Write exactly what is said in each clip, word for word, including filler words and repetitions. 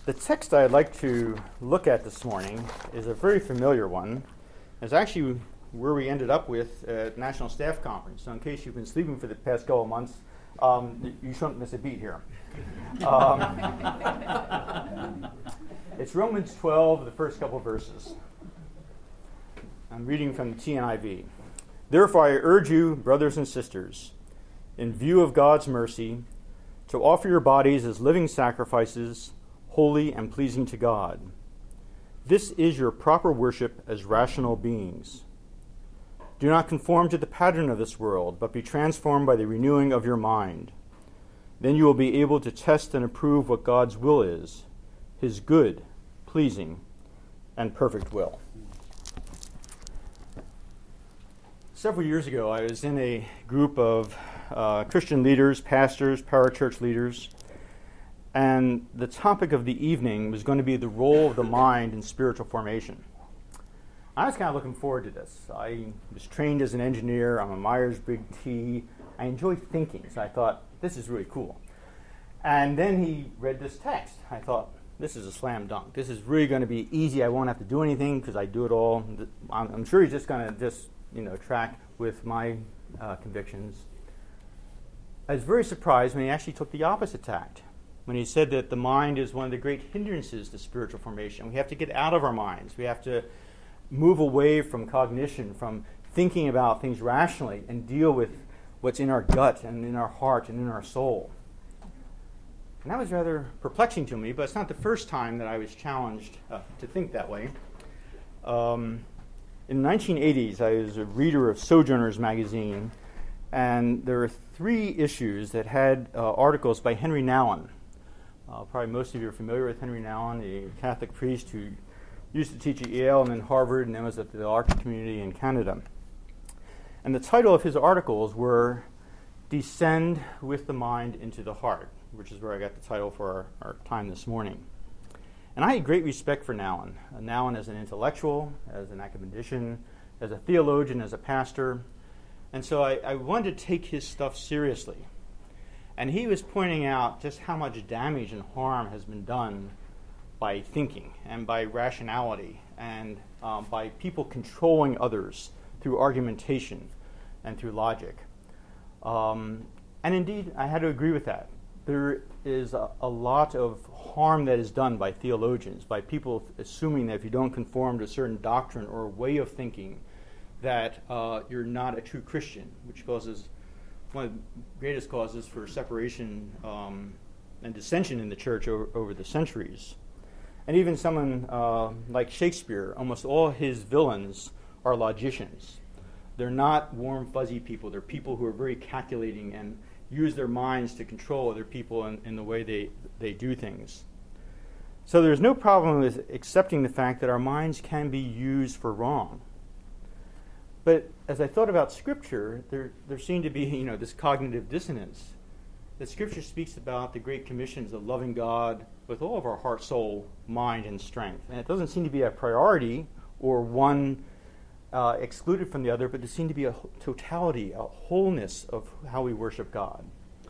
The text I'd like to look at this morning is a very familiar one. It's actually where we ended up with at National Staff Conference. So in case you've been sleeping for the past couple of months, um, you shouldn't miss a beat here. Um, it's Romans twelve, the first couple verses. I'm reading from the T N I V. Therefore I urge you, brothers and sisters, in view of God's mercy, to offer your bodies as living sacrifices, holy and pleasing to God. This is your proper worship as rational beings. Do not conform to the pattern of this world, but be transformed by the renewing of your mind. Then you will be able to test and approve what God's will is, his good, pleasing, and perfect will. Several years ago, I was in a group of uh, Christian leaders, pastors, parachurch leaders, and the topic of the evening was going to be the role of the mind in spiritual formation. I was kind of looking forward to this. I was trained as an engineer. I'm a Myers-Briggs T. I enjoy thinking, so I thought, this is really cool. And then he read this text. I thought, this is a slam dunk. This is really going to be easy. I won't have to do anything because I do it all. I'm, I'm sure he's just going to just, you know, track with my uh, convictions. I was very surprised when he actually took the opposite tact, when he said that the mind is one of the great hindrances to spiritual formation. We have to get out of our minds. We have to move away from cognition, from thinking about things rationally, and deal with what's in our gut and in our heart and in our soul. And that was rather perplexing to me, but it's not the first time that I was challenged uh, to think that way. Um, in the nineteen eighties, I was a reader of Sojourners magazine, and there were three issues that had uh, articles by Henry Nouwen. Uh, probably most of you are familiar with Henry Nouwen, a Catholic priest who used to teach at Yale and then Harvard, and then was at the Archer community in Canada. And the title of his articles were Descend with the Mind into the Heart, which is where I got the title for our, our time this morning. And I had great respect for Nouwen. Uh, Nouwen as an intellectual, as an academician, as a theologian, as a pastor. And so I, I wanted to take his stuff seriously. And he was pointing out just how much damage and harm has been done by thinking and by rationality and um, by people controlling others through argumentation and through logic. Um, and indeed, I had to agree with that. There is a, a lot of harm that is done by theologians, by people assuming that if you don't conform to a certain doctrine or way of thinking, that uh, you're not a true Christian, which causes one of the greatest causes for separation um, and dissension in the church over, over the centuries. And even someone uh, like Shakespeare, almost all his villains are logicians. They're not warm, fuzzy people. They're people who are very calculating and use their minds to control other people in, in the way they, they do things. So there's no problem with accepting the fact that our minds can be used for wrong. But as I thought about Scripture, there, there seemed to be, you know, this cognitive dissonance. That Scripture speaks about the great commissions of loving God with all of our heart, soul, mind, and strength. And it doesn't seem to be a priority or one uh, excluded from the other, but there seemed to be a totality, a wholeness of how we worship God.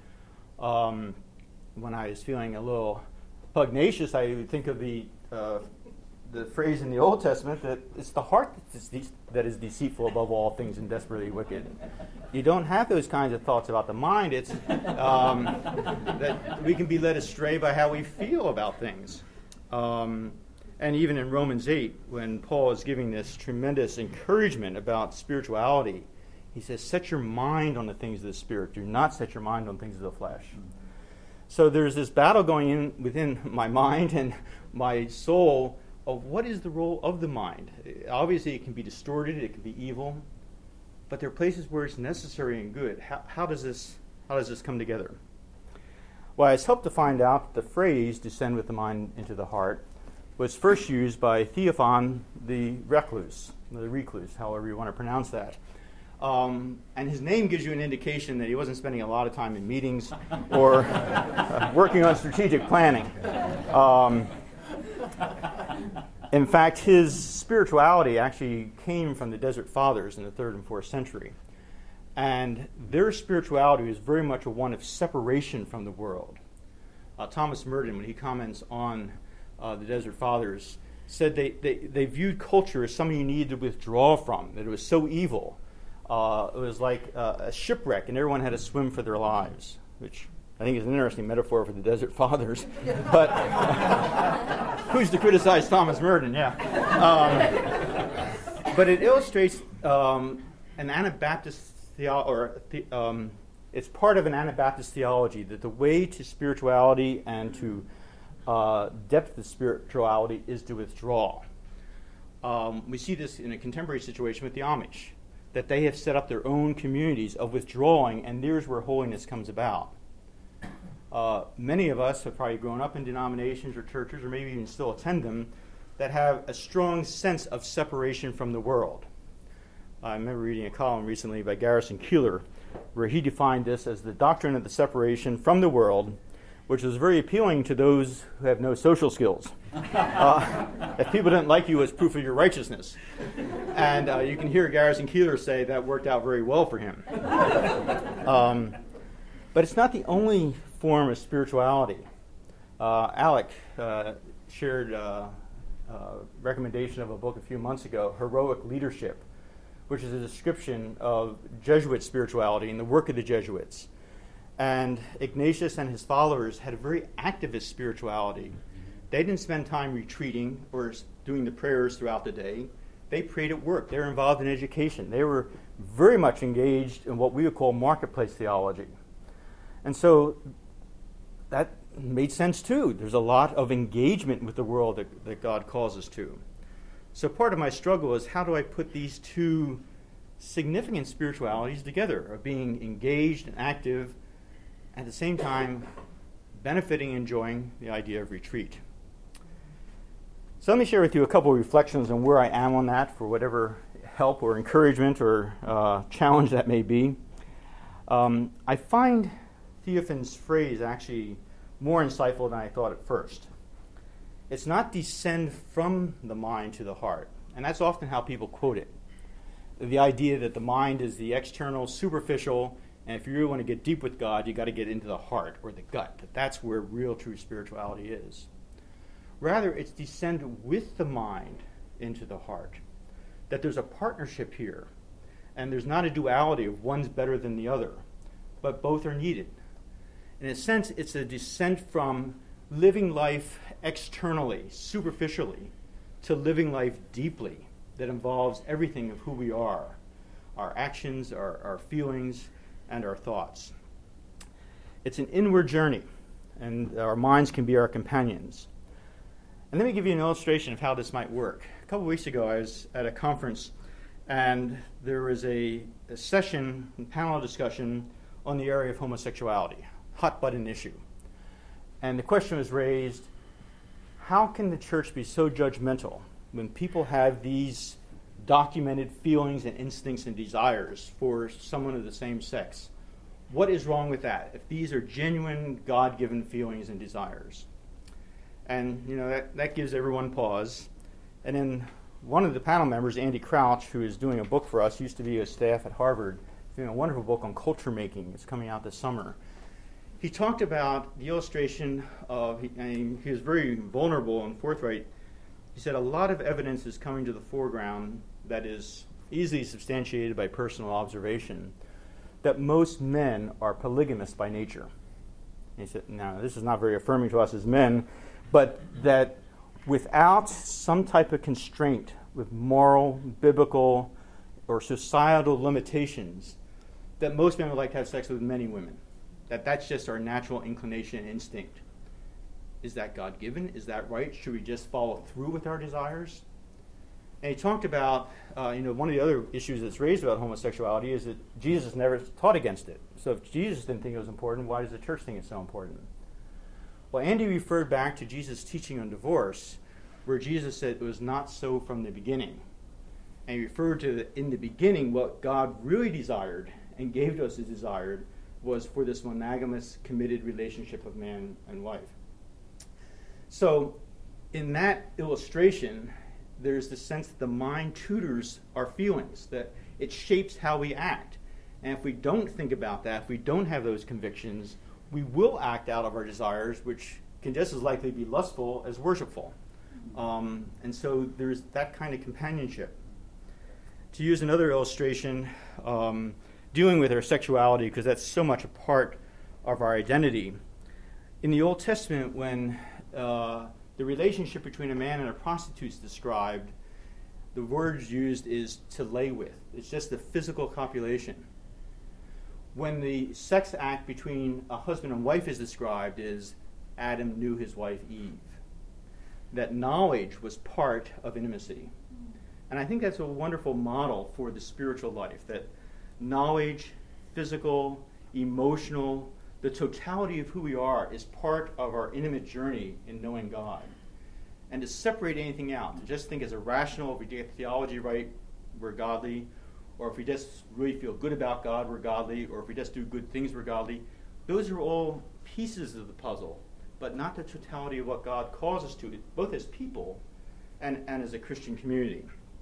Um, when I was feeling a little pugnacious, I would think of the uh, the phrase in the Old Testament that it's the heart that is, de- that is deceitful above all things and desperately wicked. You don't have those kinds of thoughts about the mind. It's um, that we can be led astray by how we feel about things. Um, and even in Romans eight, when Paul is giving this tremendous encouragement about spirituality, he says, set your mind on the things of the Spirit. Do not set your mind on things of the flesh. So there's this battle going in within my mind and my soul of what is the role of the mind. Obviously, it can be distorted, it can be evil, but there are places where it's necessary and good. How, how does this how does this come together? Well, it's helped to find out the phrase "descend with the mind into the heart" was first used by Theophan the recluse, the recluse, however you want to pronounce that. Um, and his name gives you an indication that he wasn't spending a lot of time in meetings or uh, working on strategic planning. Um, In fact, his spirituality actually came from the Desert Fathers in the third and fourth century. And their spirituality was very much a one of separation from the world. Uh, Thomas Merton, when he comments on uh, the Desert Fathers, said they, they, they viewed culture as something you needed to withdraw from, that it was so evil. Uh, it was like uh, a shipwreck, and everyone had to swim for their lives, which I think is an interesting metaphor for the Desert Fathers. But who's to criticize Thomas Merton? Yeah. Um, but it illustrates um, an Anabaptist theology, or the, um, it's part of an Anabaptist theology that the way to spirituality and to uh, depth of spirituality is to withdraw. Um, we see this in a contemporary situation with the Amish, that they have set up their own communities of withdrawing, and there's where holiness comes about. Uh, many of us have probably grown up in denominations or churches, or maybe even still attend them, that have a strong sense of separation from the world. I remember reading a column recently by Garrison Keillor, where he defined this as the doctrine of the separation from the world, which was very appealing to those who have no social skills. Uh, if people didn't like you as proof of your righteousness. And uh, you can hear Garrison Keillor say that worked out very well for him. Um, but it's not the only form of spirituality. Uh, Alec uh, shared a uh, uh, recommendation of a book a few months ago, Heroic Leadership, which is a description of Jesuit spirituality and the work of the Jesuits. And Ignatius and his followers had a very activist spirituality. They didn't spend time retreating or doing the prayers throughout the day. They prayed at work. They were involved in education. They were very much engaged in what we would call marketplace theology. And so that made sense too. There's a lot of engagement with the world that, that God calls us to. So part of my struggle is, how do I put these two significant spiritualities together, of being engaged and active, at the same time benefiting and enjoying the idea of retreat. So let me share with you a couple of reflections on where I am on that, for whatever help or encouragement or uh, challenge that may be. Um, I find Theophan's phrase actually more insightful than I thought at first. It's not descend from the mind to the heart, and that's often how people quote it. The idea that the mind is the external, superficial, and if you really want to get deep with God, you got to get into the heart or the gut. That that's where real, true spirituality is. Rather, it's descend with the mind into the heart. That there's a partnership here, and there's not a duality of one's better than the other, but both are needed. In a sense, it's a descent from living life externally, superficially, to living life deeply, that involves everything of who we are, our actions, our, our feelings, and our thoughts. It's an inward journey, and our minds can be our companions. And let me give you an illustration of how this might work. A couple weeks ago, I was at a conference, and there was a, a session, a panel discussion on the area of homosexuality, hot button issue. And the question was raised, how can the church be so judgmental when people have these documented feelings and instincts and desires for someone of the same sex? What is wrong with that, if these are genuine God-given feelings and desires? And, you know, that, that gives everyone pause. And then one of the panel members, Andy Crouch, who is doing a book for us, used to be a staff at Harvard, doing a wonderful book on culture making. It's coming out this summer. He talked about the illustration of, and he was very vulnerable and forthright. He said a lot of evidence is coming to the foreground that is easily substantiated by personal observation, that most men are polygamous by nature. And he said, now, this is not very affirming to us as men, but that without some type of constraint, with moral, biblical, or societal limitations, that most men would like to have sex with many women. That that's just our natural inclination and instinct. Is that God-given? Is that right? Should we just follow through with our desires? And he talked about, uh, you know, one of the other issues that's raised about homosexuality is that Jesus never taught against it. So if Jesus didn't think it was important, why does the church think it's so important? Well, Andy referred back to Jesus' teaching on divorce, where Jesus said it was not so from the beginning. And he referred to, the, in the beginning, what God really desired and gave to us as desired was for this monogamous, committed relationship of man and wife. So in that illustration, there's the sense that the mind tutors our feelings, that it shapes how we act. And if we don't think about that, if we don't have those convictions, we will act out of our desires, which can just as likely be lustful as worshipful. Um, and so there's that kind of companionship. To use another illustration, um, dealing with our sexuality, because that's so much a part of our identity. In the Old Testament, when uh, the relationship between a man and a prostitute is described, the word used is to lay with. It's just the physical copulation. When the sex act between a husband and wife is described, is Adam knew his wife Eve. That knowledge was part of intimacy. And I think that's a wonderful model for the spiritual life, that knowledge, physical, emotional, the totality of who we are is part of our intimate journey in knowing God. And to separate anything out, to just think as a rational, if we get theology right, we're godly, or if we just really feel good about God, we're godly, or if we just do good things, we're godly, those are all pieces of the puzzle, but not the totality of what God calls us to, both as people and, and as a Christian community.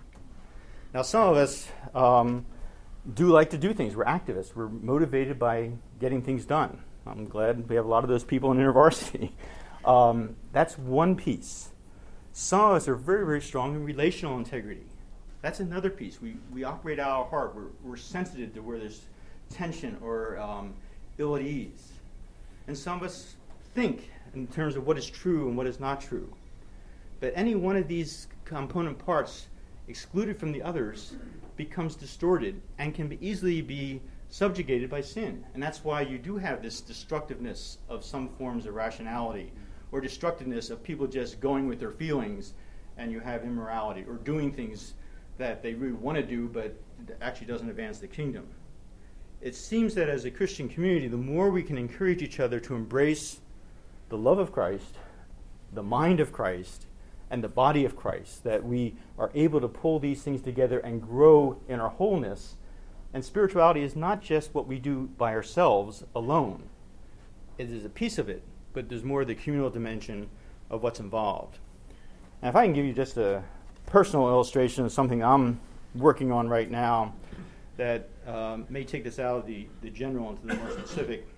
Now, some of us um, do like to do things. We're activists. We're motivated by getting things done. I'm glad we have a lot of those people in InterVarsity. Um, that's one piece. Some of us are very, very strong in relational integrity. That's another piece. We we operate out of our heart. We're, we're sensitive to where there's tension or um, ill at ease. And some of us think in terms of what is true and what is not true. But any one of these component parts excluded from the others becomes distorted and can be easily be subjugated by sin. And that's why you do have this destructiveness of some forms of rationality, or destructiveness of people just going with their feelings, and you have immorality, or doing things that they really want to do but actually doesn't advance the kingdom. It seems that as a Christian community, the more we can encourage each other to embrace the love of Christ, the mind of Christ, and the body of Christ, that we are able to pull these things together and grow in our wholeness. And spirituality is not just what we do by ourselves alone. It is a piece of it, but there's more of the communal dimension of what's involved. And if I can give you just a personal illustration of something I'm working on right now that um, may take this out of the, the general into the more specific.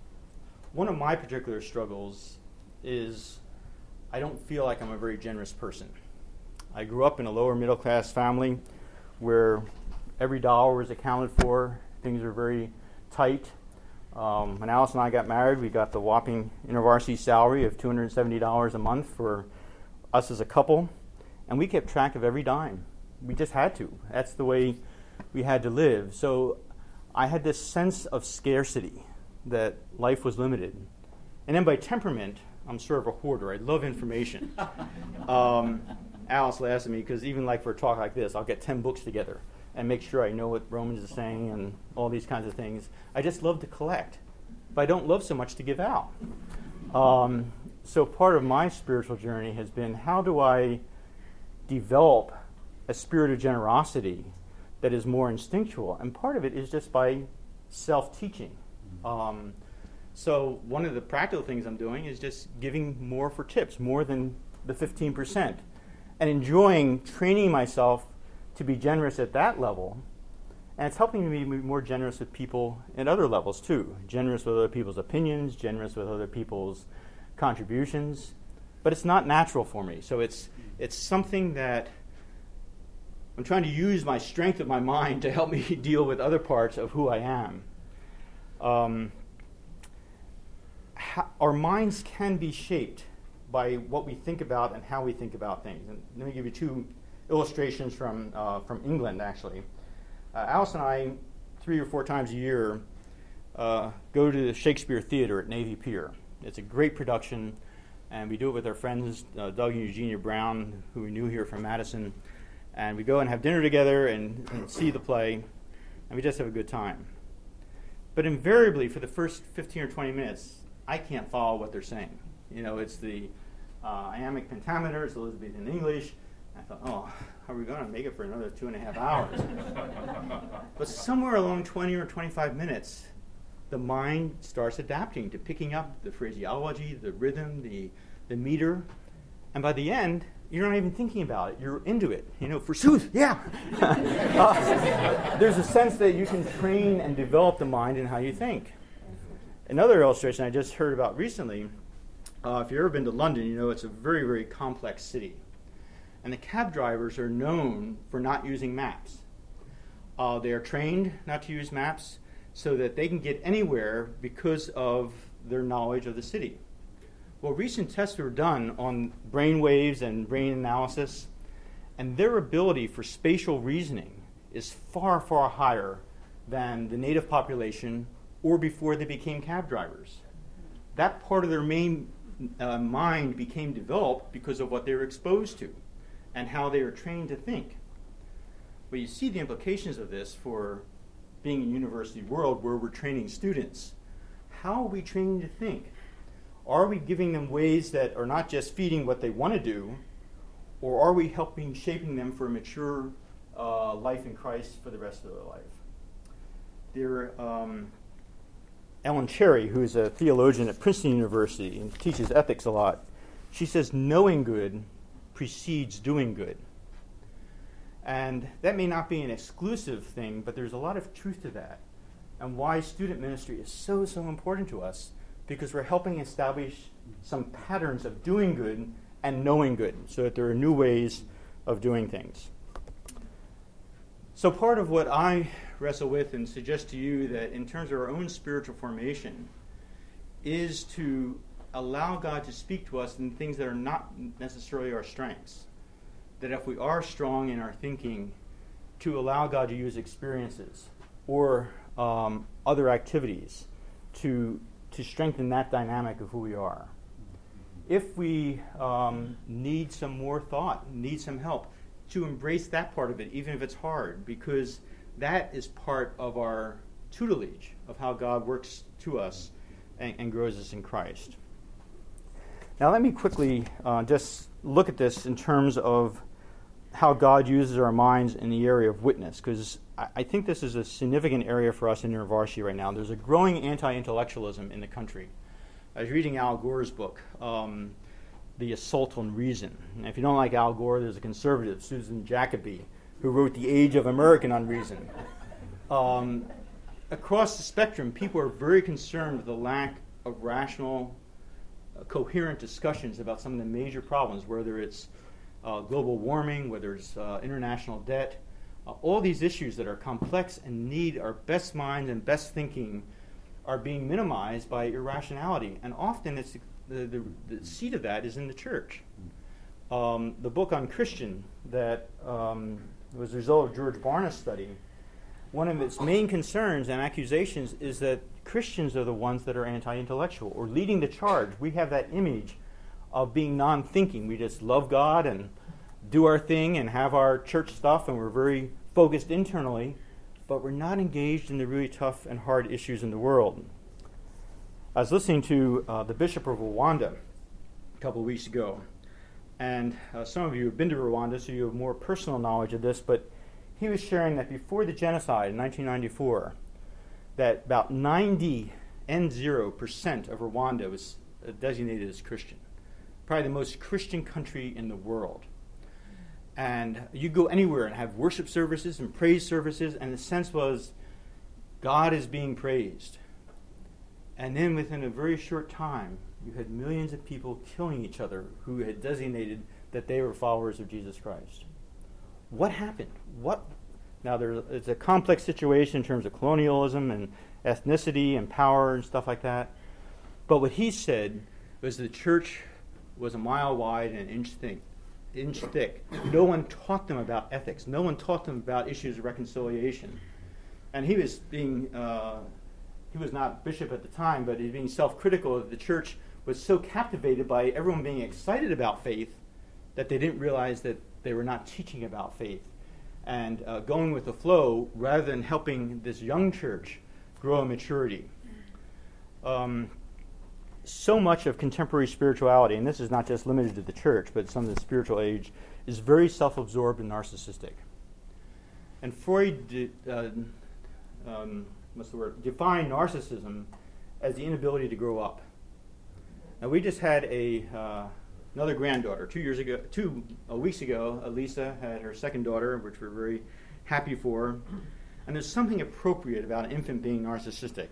One of my particular struggles is I don't feel like I'm a very generous person. I grew up in a lower middle class family where every dollar was accounted for. Things were very tight. Um, when Alice and I got married, we got the whopping InterVarsity salary of two hundred seventy dollars a month for us as a couple, and we kept track of every dime. We just had to. That's the way we had to live. So I had this sense of scarcity, that life was limited. And then by temperament, I'm sort of a hoarder. I love information. um, Alice laughs at me because even like for a talk like this, I'll get ten books together and make sure I know what Romans is saying and all these kinds of things. I just love to collect, but I don't love so much to give out. Um, so part of my spiritual journey has been, how do I develop a spirit of generosity that is more instinctual? And part of it is just by self-teaching. Um, so one of the practical things I'm doing is just giving more for tips, more than the fifteen percent, and enjoying training myself to be generous at that level. And it's helping me be more generous with people at other levels too. Generous with other people's opinions, generous with other people's contributions. But it's not natural for me. So it's it's something that I'm trying to use my strength of my mind to help me deal with other parts of who I am. Um, ha- our minds can be shaped by what we think about and how we think about things. And let me give you two illustrations from uh, from England, actually. Uh, Alice and I, three or four times a year, uh, go to the Shakespeare Theater at Navy Pier. It's a great production, and we do it with our friends, uh, Doug and Eugenia Brown, who we knew here from Madison. And we go and have dinner together and, and see the play, and we just have a good time. But invariably, for the first fifteen or twenty minutes, I can't follow what they're saying. You know, it's the uh, iambic pentameter, it's Elizabethan English. I thought, oh, how are we going to make it for another two and a half hours? But somewhere along twenty or twenty-five minutes, the mind starts adapting to picking up the phraseology, the rhythm, the, the meter. And by the end, you're not even thinking about it. You're into it. You know, forsooth, yeah. uh, there's a sense that you can train and develop the mind in how you think. Another illustration I just heard about recently Uh, if you've ever been to London, you know it's a very, very complex city. And the cab drivers are known for not using maps. Uh, they are trained not to use maps so that they can get anywhere because of their knowledge of the city. Well, recent tests were done on brain waves and brain analysis, and their ability for spatial reasoning is far, far higher than the native population or before they became cab drivers. That part of their main uh, mind became developed because of what they were exposed to and how they were trained to think. But you see the implications of this for being a university world where we're training students. How are we training to think? Are we giving them ways that are not just feeding what they want to do, or are we helping shaping them for a mature uh, life in Christ for the rest of their life? There, um, Ellen Cherry, who's a theologian at Princeton University and teaches ethics a lot, she says knowing good precedes doing good. And that may not be an exclusive thing, but there's a lot of truth to that. And why student ministry is so, so important to us, because we're helping establish some patterns of doing good and knowing good, so that there are new ways of doing things. So part of what I wrestle with and suggest to you that in terms of our own spiritual formation is to allow God to speak to us in things that are not necessarily our strengths. That if we are strong in our thinking, to allow God to use experiences or um, other activities to, to strengthen that dynamic of who we are. If we um, need some more thought, need some help, to embrace that part of it, even if it's hard, because that is part of our tutelage of how God works to us and, and grows us in Christ. Now let me quickly uh, just look at this in terms of how God uses our minds in the area of witness, because I, I think this is a significant area for us in InterVarsity right now. There's a growing anti-intellectualism in the country. I was reading Al Gore's book, um, The Assault on Reason. And if you don't like Al Gore, there's a conservative, Susan Jacoby, who wrote The Age of American Unreason. Um, across the spectrum, people are very concerned with the lack of rational, uh, coherent discussions about some of the major problems, whether it's uh, global warming, whether it's uh, international debt, uh, all these issues that are complex and need our best minds and best thinking are being minimized by irrationality. And often it's the, the, the seat of that is in the church. Um, the book on Christian that um, was the result of George Barna's study, one of its main concerns and accusations is that Christians are the ones that are anti-intellectual or leading the charge. We have that image of being non-thinking. We just love God and do our thing and have our church stuff, and we're very focused internally, but we're not engaged in the really tough and hard issues in the world. I was listening to uh, the Bishop of Rwanda a couple of weeks ago, and uh, some of you have been to Rwanda, so you have more personal knowledge of this, but he was sharing that before the genocide in nineteen ninety-four, that about ninety percent of Rwanda was uh, designated as Christian. Probably the most Christian country in the world. And you go anywhere and have worship services and praise services, and the sense was God is being praised. And then within a very short time, you had millions of people killing each other who had designated that they were followers of Jesus Christ. What happened? What? Now, there's it's a complex situation in terms of colonialism and ethnicity and power and stuff like that. But what he said was the church was a mile wide and an inch thick. inch thick. No one taught them about ethics. No one taught them about issues of reconciliation. And he was being, uh, he was not bishop at the time, but he was being self-critical that the church was so captivated by everyone being excited about faith that they didn't realize that they were not teaching about faith and uh, going with the flow rather than helping this young church grow in maturity. Um, So much of contemporary spirituality, and this is not just limited to the church, but some of the spiritual age, is very self-absorbed and narcissistic. And Freud de, uh, um, what's the word? defined narcissism as the inability to grow up. Now, we just had a uh, another granddaughter two years ago. Two uh, weeks ago, Elisa had her second daughter, which we're very happy for. And there's something appropriate about an infant being narcissistic.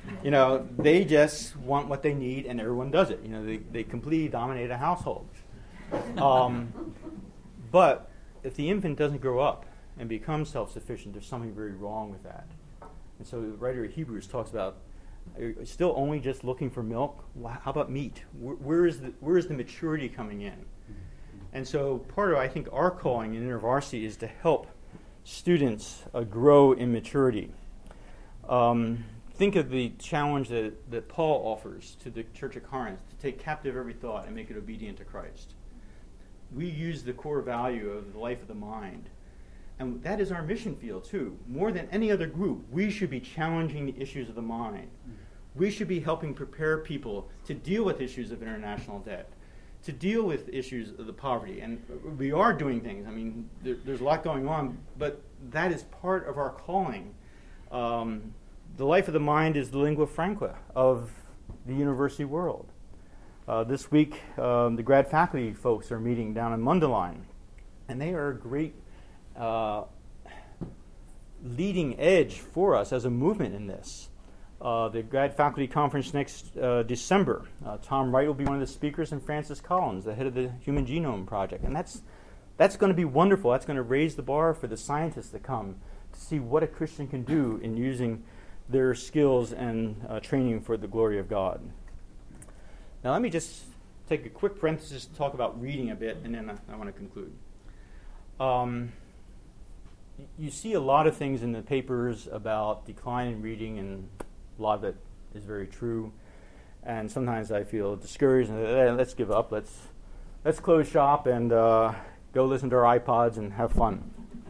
You know, they just want what they need, and everyone does it. You know, they, they completely dominate a household. Um, but if the infant doesn't grow up and become self-sufficient, there's something very wrong with that. And so the writer of Hebrews talks about, are you still only just looking for milk? Well, how about meat? Where, where is the where is the maturity coming in? And so part of, I think, our calling in InterVarsity is to help students uh, grow in maturity. Um, think of the challenge that, that Paul offers to the church of Corinth, to take captive every thought and make it obedient to Christ. We use the core value of the life of the mind. And that is our mission field, too. More than any other group, we should be challenging the issues of the mind. We should be helping prepare people to deal with issues of international debt, to deal with issues of the poverty. And we are doing things. I mean, there, there's a lot going on, but that is part of our calling. Um, the life of the mind is the lingua franca of the university world. Uh, this week, um, the grad faculty folks are meeting down in Mundelein, and they are a great uh, leading edge for us as a movement in this. Uh, the grad faculty conference next uh, December, uh, Tom Wright will be one of the speakers, and Francis Collins, the head of the Human Genome Project. And that's that's going to be wonderful. That's going to raise the bar for the scientists that come to see what a Christian can do in using their skills and uh, training for the glory of God. Now let me just take a quick parenthesis to talk about reading a bit, and then I, I want to conclude. Um, y- you see a lot of things in the papers about decline in reading, and a lot of it is very true. And sometimes I feel discouraged and eh, let's give up. Let's let's close shop and uh, go listen to our iPods and have fun.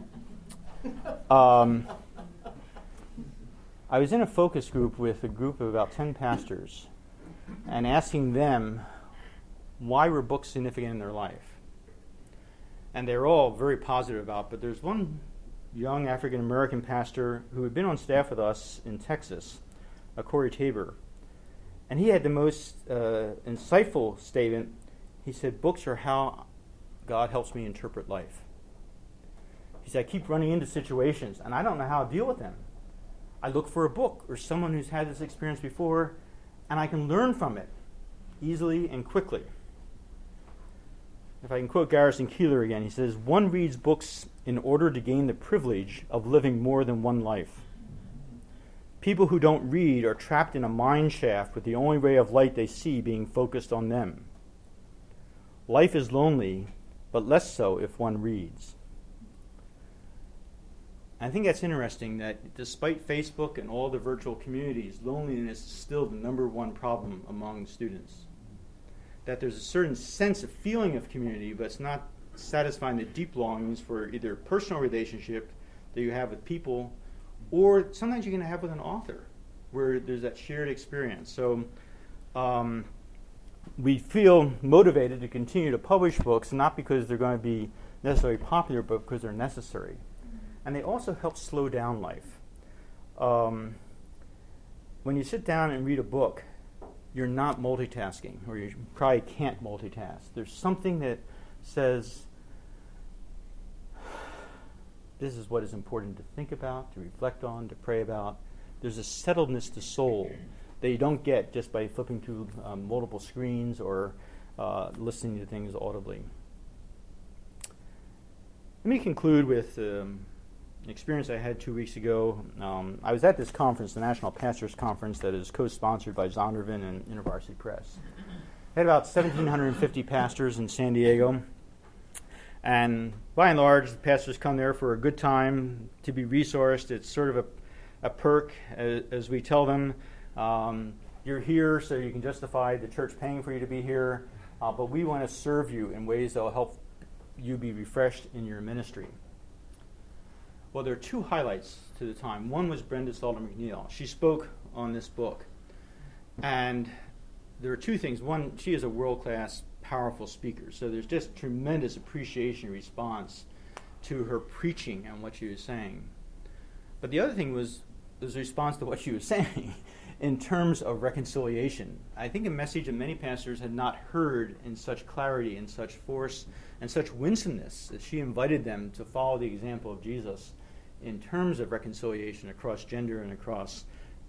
Um, I was in a focus group with a group of about ten pastors and asking them why were books significant in their life. And they're all very positive about it, but there's one young African-American pastor who had been on staff with us in Texas, uh, Corey Tabor, and he had the most uh, insightful statement. He said, books are how God helps me interpret life. He said, I keep running into situations, and I don't know how to deal with them. I look for a book or someone who's had this experience before, and I can learn from it easily and quickly. If I can quote Garrison Keillor again, he says, one reads books in order to gain the privilege of living more than one life. People who don't read are trapped in a mine shaft with the only ray of light they see being focused on them. Life is lonely, but less so if one reads. I think that's interesting that despite Facebook and all the virtual communities, loneliness is still the number one problem among students. That there's a certain sense of feeling of community, but it's not satisfying the deep longings for either personal relationship that you have with people, or sometimes you're going to have with an author, where there's that shared experience. So um, we feel motivated to continue to publish books, not because they're going to be necessarily popular, but because they're necessary. And they also help slow down life. Um, when you sit down and read a book, you're not multitasking, or you probably can't multitask. There's something that says, this is what is important to think about, to reflect on, to pray about. There's a settledness to soul that you don't get just by flipping through um, multiple screens or uh, listening to things audibly. Let me conclude with um, an experience I had two weeks ago. Um, I was at this conference, the National Pastors Conference, that is co-sponsored by Zondervan and InterVarsity Press. I had about one thousand seven hundred fifty pastors in San Diego. And by and large, the pastors come there for a good time, to be resourced. It's sort of a, a perk, as, as we tell them. Um, you're here so you can justify the church paying for you to be here, uh, but we want to serve you in ways that will help you be refreshed in your ministry. Well, there are two highlights to the time. One was Brenda Salter McNeil. She spoke on this book. And there are two things. One, she is a world-class, powerful speaker. So there's just tremendous appreciation and response to her preaching and what she was saying. But the other thing was, was a response to what she was saying in terms of reconciliation. I think a message that many pastors had not heard in such clarity and such force and such winsomeness, that she invited them to follow the example of Jesus in terms of reconciliation across gender and across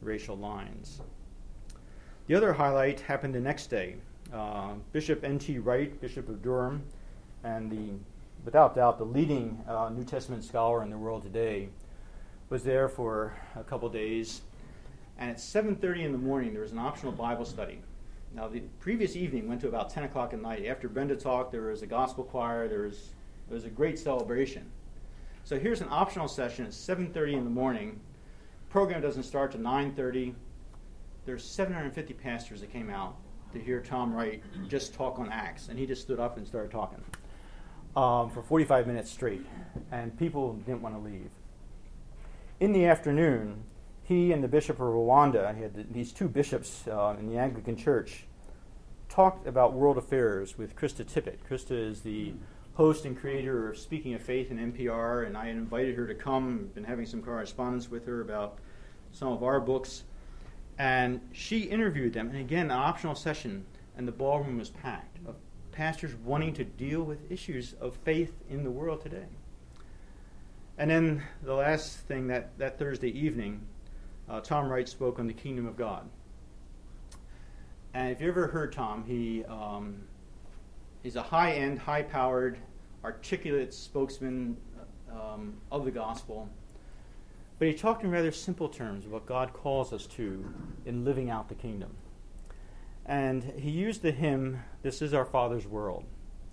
racial lines. The other highlight happened the next day. Uh, Bishop N T Wright, Bishop of Durham, and the, without doubt, the leading uh, New Testament scholar in the world today, was there for a couple days. And at seven thirty in the morning, there was an optional Bible study. Now, the previous evening went to about ten o'clock at night. After Brenda talked, there was a gospel choir. There was, there was a great celebration. So here's an optional session at seven thirty in the morning. Program doesn't start till nine thirty. There's seven hundred fifty pastors that came out to hear Tom Wright just talk on Acts. And he just stood up and started talking um, for forty-five minutes straight. And people didn't want to leave. In the afternoon, he and the Bishop of Rwanda, he had the, these two bishops uh, in the Anglican Church, talked about world affairs with Krista Tippett. Krista is the host and creator of Speaking of Faith in N P R, and I had invited her to come. I've been having some correspondence with her about some of our books. And she interviewed them, and again, an optional session, and the ballroom was packed of pastors wanting to deal with issues of faith in the world today. And then the last thing, that, that Thursday evening, uh, Tom Wright spoke on the kingdom of God. And if you ever heard Tom, he um, is a high-end, high-powered, articulate spokesman um, of the gospel. But he talked in rather simple terms of what God calls us to in living out the kingdom. And he used the hymn, "This is Our Father's World."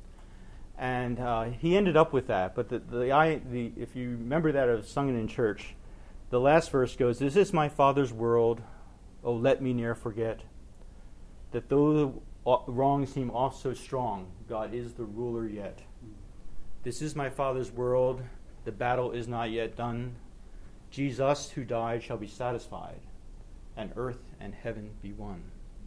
And uh, he ended up with that. But the, the, I, the, if you remember that, I was sung it in church. The last verse goes, "This is my Father's world, oh let me ne'er forget, that though the wrongs seem oft so strong, God is the ruler yet. This is my Father's world, the battle is not yet done. Jesus who died shall be satisfied, and earth and heaven be one."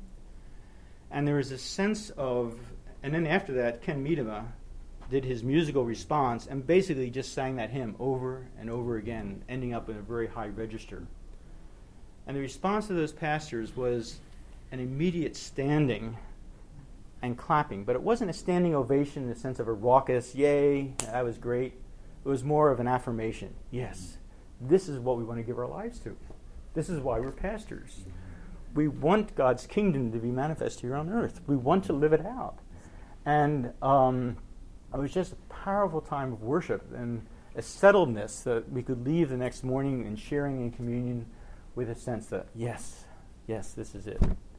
And there is a sense of, and then after that, Ken Miedema did his musical response and basically just sang that hymn over and over again, ending up in a very high register. And the response of those pastors was an immediate standing and clapping, but it wasn't a standing ovation in the sense of a raucous, yay, that was great. It was more of an affirmation. Yes, this is what we want to give our lives to. This is why we're pastors. We want God's kingdom to be manifest here on earth. We want to live it out. And um, it was just a powerful time of worship and a settledness that we could leave the next morning and sharing in communion with a sense that, yes, yes, this is it.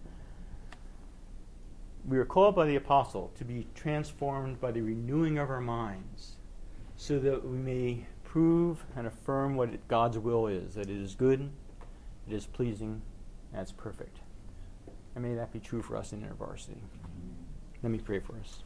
We are called by the apostle to be transformed by the renewing of our minds so that we may prove and affirm what it, God's will is, that it is good, it is pleasing, and it's perfect. And may that be true for us in InterVarsity. Let me pray for us.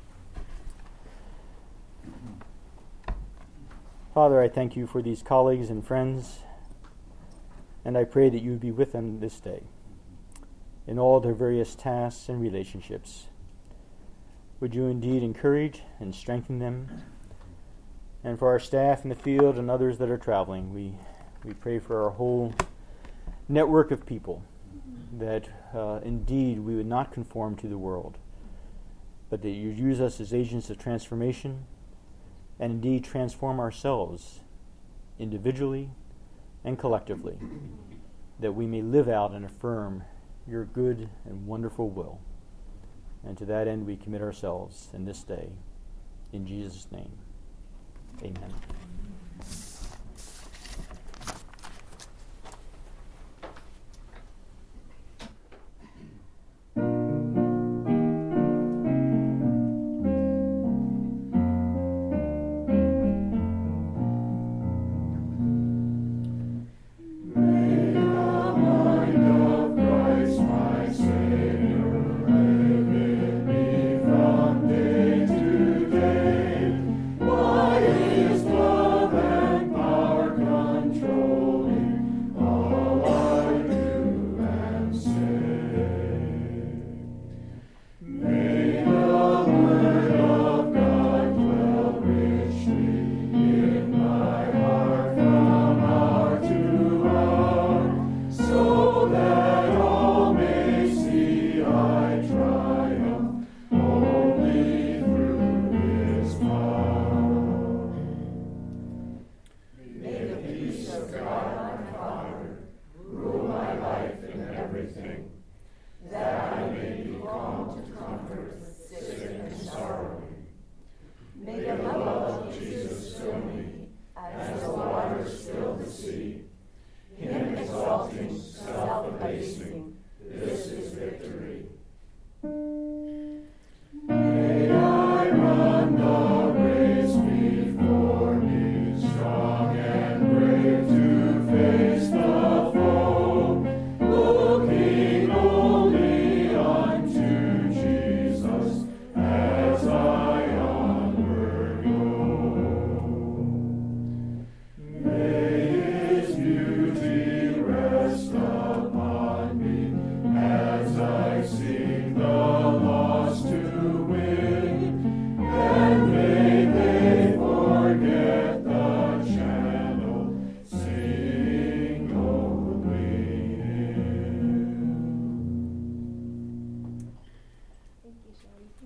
Father, I thank you for these colleagues and friends, and I pray that you would be with them this day in all their various tasks and relationships. Would you indeed encourage and strengthen them? And for our staff in the field and others that are traveling, we, we pray for our whole network of people, that uh, indeed we would not conform to the world, but that you use us as agents of transformation and indeed transform ourselves individually and collectively, that we may live out and affirm your good and wonderful will. And to that end we commit ourselves in this day. In Jesus' name, amen.